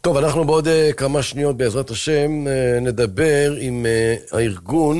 טוב, אנחנו בעוד כמה שניות בעזרת השם נדבר עם הארגון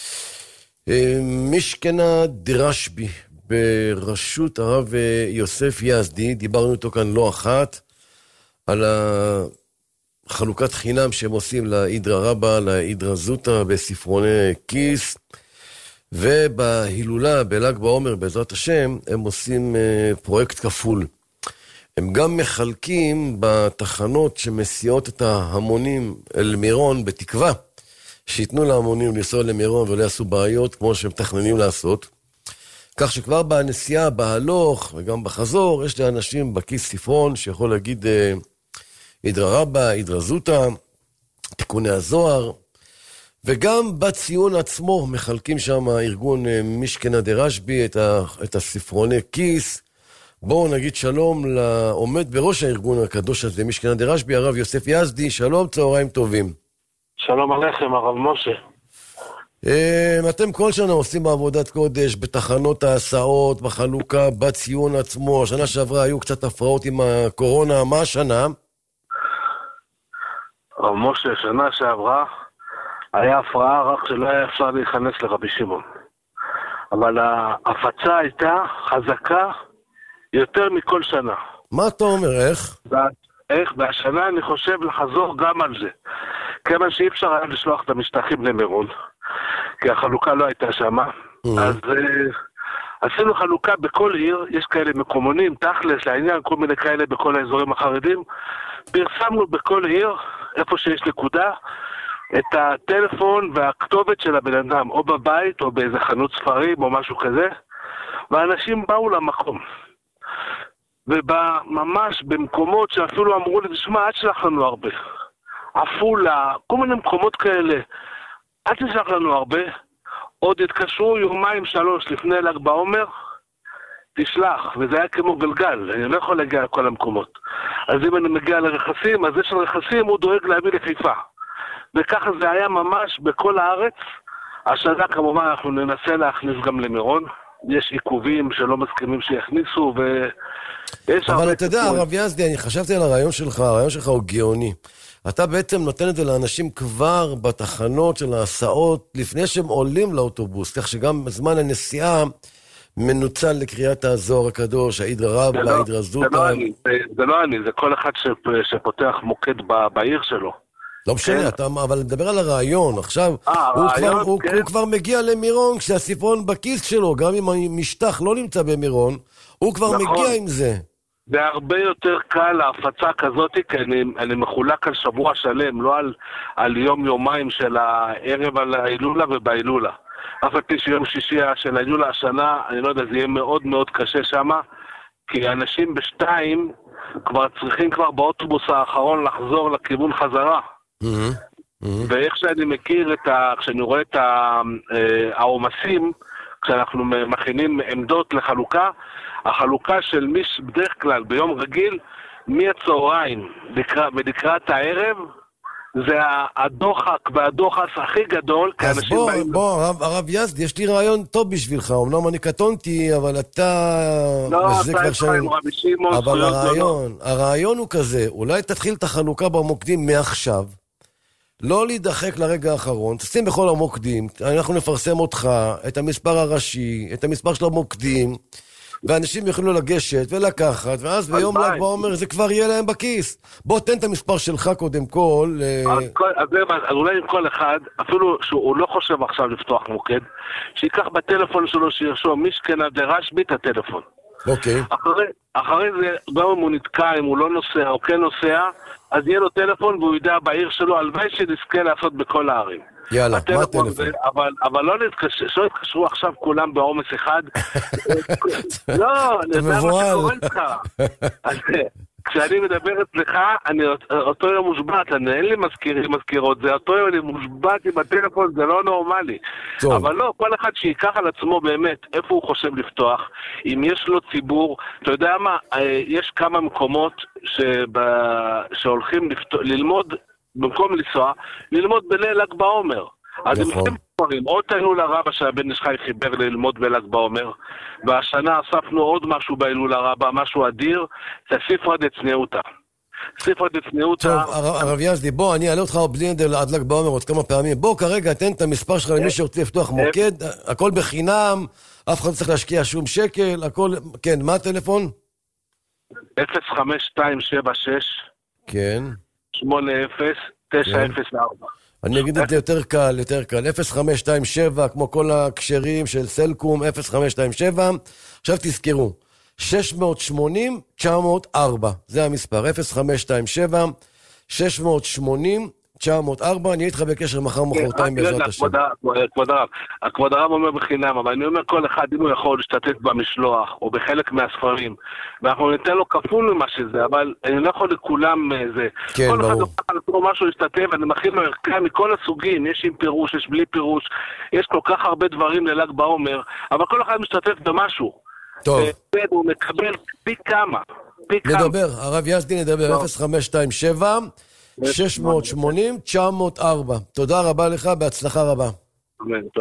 משכנה דרשבי בראשות הרב יוסף יזדי. דיברנו איתו כאן לא אחת על חלוקת חינם שהם עושים להידרא רבא, להידרא זוטא בספרוני כיס, ובהילולה בל"ג בעומר בעזרת השם הם עושים פרויקט כפול. הם גם מחלקים בתחנות שמסיעות את ההמונים אל מירון בתקווה שיתנו להמונים לנסוע למירון ולא יעשו בעיות כמו שהם מתכננים לעשות, כך שכבר בנסיעה בהלוך וגם בחזור יש לאנשים בכיס ספרון שיכול להגיד הידרא רבא, הידרא זוטא, תיקוני הזוהר, וגם בציון עצמו מחלקים שם ארגון משכנה דרשבי את הספרוני כיס. בואו נגיד שלום לעומד בראש הארגון הקדוש הזה, משכנה דרשבי, הרב יוסף יזדי. שלום, צהריים טובים. שלום עליכם, הרב משה. אתם כל שנה עושים בעבודת קודש, בתחנות ההסעות, בחלוקה, בציון עצמו. השנה שעברה היו קצת הפרעות עם הקורונה, מה השנה? הרב משה, שנה שעברה היה הפרעה רק שלא היה אפשר להיכנס לרבי שמעון. אבל ההפצה הייתה חזקה יותר מכל שנה. מה אתה אומר, איך? והשנה אני חושב לחזור גם על זה. כיוון שאי אפשר היה לשלוח את המשטחים למירון, כי החלוקה לא הייתה שמה. אז עשינו חלוקה בכל עיר, יש כאלה מקומונים, תכלס, לעניין, כל מיני כאלה בכל האזורים החרדים. פרסמנו בכל עיר, איפה שיש נקודה, את הטלפון והכתובת של הבן אדם, או בבית, או באיזה חנות ספרים, או משהו כזה, ואנשים באו למקום. וממש במקומות שאפילו אמרו לי, תשמע, אל תשלח לנו הרבה. עפולה, כל מיני מקומות כאלה, אל תשלח לנו הרבה. עוד התקשרו יומיים 3 לפני ל"ג בעומר, תשלח, וזה היה כמו גלגל, אני לא יכול להגיע לכל המקומות. אז אם אני מגיע לרכסים, אז יש רכסים, הוא דואג להביא לחיפה. וככה זה היה ממש בכל הארץ. השנה כמובן אנחנו ננסה להכניס גם למירון. יש עיכובים שלא מסכימים שיכניסו, אבל אתה יודע, הרב יזדי, אני חשבתי על הרעיון שלך, הרעיון שלך הוא גאוני. אתה בעצם נותן את זה לאנשים כבר בתחנות של ההסעות, לפני שהם עולים לאוטובוס, כך שגם זמן הנסיעה מנוצל לקריאת הזוהר הקדוש, ההידרא רבא, ההידרא זוטא. זה לא אני, זה כל אחד שפותח מוקד בעיר שלו. לא משנה, אבל נדבר על הרעיון. עכשיו, הוא כבר מגיע למירון כשהספרון בכיס שלו, גם אם המשטח לא נמצא במירון, הוא כבר מגיע עם זה. זה הרבה יותר קל להפצה כזאת, כי אני מחולק על שבוע שלם, לא על יום-יומיים של הערב על ההילולה ובהילולה. אף על פי שיום שישי של ההילולה השנה, אני לא יודע, זה יהיה מאוד מאוד קשה שם, כי אנשים ב2 כבר צריכים כבר באוטובוס האחרון לחזור לכיוון חזרה. ואיך שאני מכיר כשאני רואה את העומסים, כשאנחנו מכינים עמדות לחלוקה, החלוקה של בדרך כלל ביום רגיל, מהצהריים ולקראת הערב, זה הדוחק והדוחס הכי גדול. אז בוא, הרב יזדי, יש לי רעיון טוב בשבילך, אמנם אני קטונתי, אבל אתה... לא, אתה איתך עם רבי שמעון. אבל הרעיון הוא כזה, אולי תתחיל את החלוקה במוקדים מעכשיו, לא להידחק לרגע האחרון, תשים בכל המוקדים, אנחנו נפרסם אותך, את המספר הראשי, את המספר של המוקדים, ואנשים יוכלו לגשת ולקחת, ואז ביום ל"ג בעומר זה כבר יהיה להם בכיס. בוא תן את המספר שלך קודם כל. אז אולי עם כל אחד, אפילו שהוא לא חושב עכשיו לפתוח מוקד, שיקח בטלפון שלו שירשום משכנה דרשבי את הטלפון. אוקיי. אחרי זה, גם אם הוא נתקע, אם הוא לא נוסע או כן נוסע, אז יהיה לו טלפון והוא ידע בעיר שלו, הלוואי שנזכה לעשות בכל הערים. יאללה, מה הטלפון? אבל לא יתקשרו עכשיו כולם בעומס אחד. לא, אני יודע מה שקורה איתך. כשאני מדבר אצלך, אני אותו יום מושבת, אין לי מזכירות, זה אותו יום אני מושבת עם הטלפון, זה לא נורמלי. אבל לא, כל אחד שיקח על עצמו באמת, איפה הוא חושב לפתוח, אם יש לו ציבור, אתה יודע מה, יש כמה מקומות שהולכים ללמוד, במקום לנסוע, ללמוד בליל ל"ג בעומר. אז הם עושים דברים, עוד ההילולה רבא שהבן איש חי חיבר ללמוד בל"ג בעומר, והשנה אספנו עוד משהו בהילולה רבא, משהו אדיר, זה ספרא דצניעותא. סיף עוד לצניעות. טוב, הרב יזדי, בוא, אני אעלה אותך בלי נדר עד ל"ג בעומר עוד כמה פעמים. בוא כרגע, תן את המספר שלך למי שרוצה לפתוח מוקד, הכל בחינם, אף אחד לא צריך להשקיע שום שקל, הכל, כן, מה הטלפון? 05276 כן. 80904. אני אגיד את זה יותר קל, 0527, כמו כל הקשרים של סלקום, 0527. עכשיו תזכרו, 680-904, זה המספר, 0527, 680-904, אני אהיה איתך בקשר מחרתיים בעזרת השם. כבוד הרב אומר בחינם, אבל אני אומר כל אחד אם הוא יכול להשתתף במשלוח, או בחלק מהספרים, ואנחנו ניתן לו כפול ממה שזה, אבל אני לא יכול לכולם זה. כן, ברור. כל אחד יוכל לתת משהו להשתתף, אני מכין לו ערכה מכל הסוגים, יש עם פירוש, יש בלי פירוש, יש כל כך הרבה דברים לל"ג בעומר, אבל כל אחד משתתף במשהו. טוב. הוא מקבל פי כמה. נדבר, הרב יזדי נדבר, 0527, 680-904. תודה רבה לך, בהצלחה רבה. אמן.